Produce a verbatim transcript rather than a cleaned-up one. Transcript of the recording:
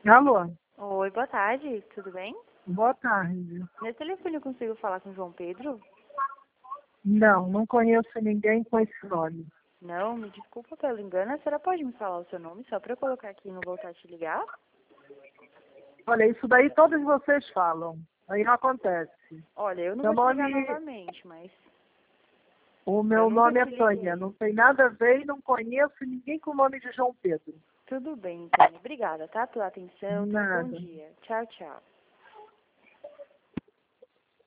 Alô? Oi, boa tarde, tudo bem? Boa tarde. Nesse telefone eu consigo falar com o João Pedro? Não, não conheço ninguém com esse nome. Não, me desculpa pelo engano, a senhora pode me falar o seu nome só para eu colocar aqui e não voltar a te ligar? Olha, isso daí todos vocês falam. Aí não acontece. Olha, eu não Meu vou te ligar nome, novamente, mas o eu meu nunca nome é te Tânia. liguei. Não tem nada a ver e não conheço ninguém com o nome de João Pedro. Tudo bem, Tânia. Obrigada, tá, pela atenção. Tenha um bom Nada. dia. Tchau, tchau.